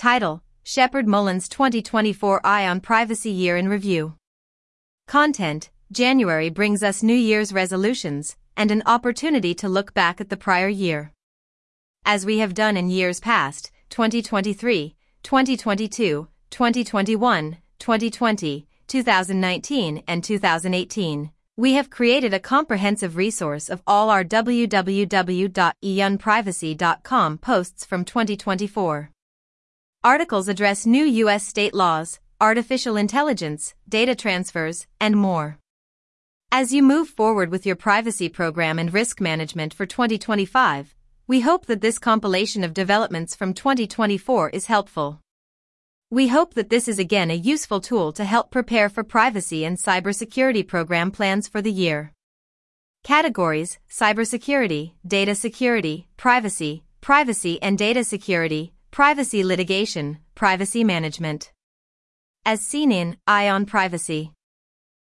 Title: Shepherd Mullins 2024 Eye on Privacy Year in Review. Content: January brings us New Year's resolutions and an opportunity to look back at the prior year. As we have done in years past, 2023, 2022, 2021, 2020, 2019 and 2018, we have created a comprehensive resource of all our www.eonprivacy.com posts from 2024. Articles address new U.S. state laws, artificial intelligence, data transfers, and more. As you move forward with your privacy program and risk management for 2025, we hope that this compilation of developments from 2024 is helpful. We hope that this is again a useful tool to help prepare for privacy and cybersecurity program plans for the year. Categories: cybersecurity, data security, privacy, privacy and data security, privacy litigation, privacy management. As seen in Eye on Privacy.